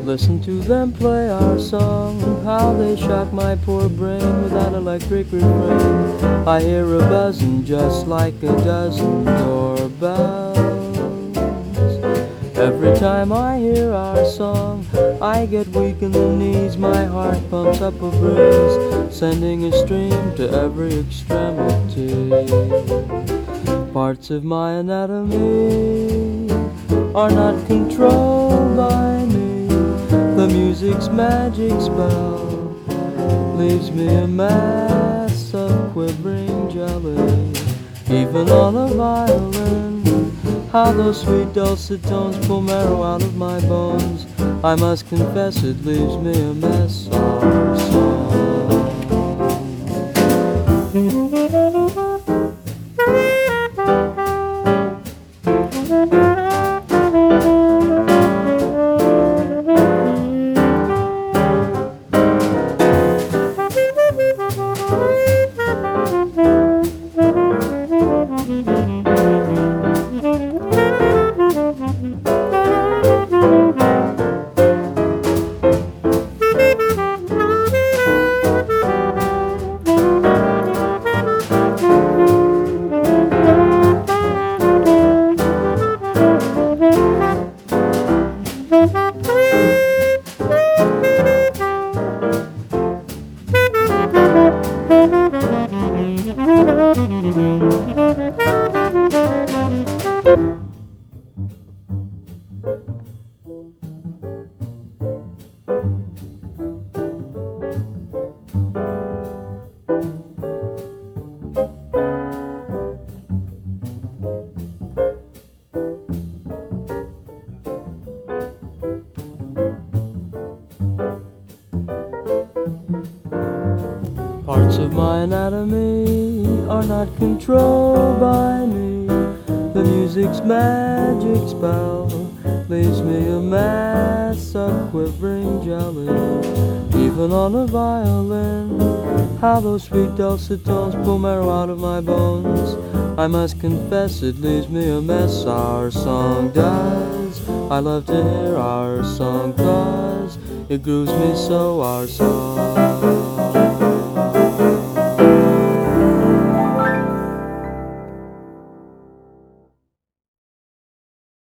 Listen to them play our song, how they shock my poor brain with that electric refrain. I hear a buzzing just like a dozen doorbells. Every time I hear our song, I get weak in the knees. My heart pumps up a breeze, sending a stream to every extremity. Parts of my anatomy are not controlled by me. The music's magic spell leaves me a mass of quivering jelly. Even on a violin, how those sweet dulcet tones pull marrow out of my bones. I must confess it leaves me a mess, our song. Parts of my anatomy are not controlled by me. The music's magic spell leaves me a mass of quivering jelly. Even on a violin, how those sweet dulcet tones pull marrow out of my bones. I must confess it leaves me a mess, our song does. I love to hear our song 'cause it grooves me so, our song.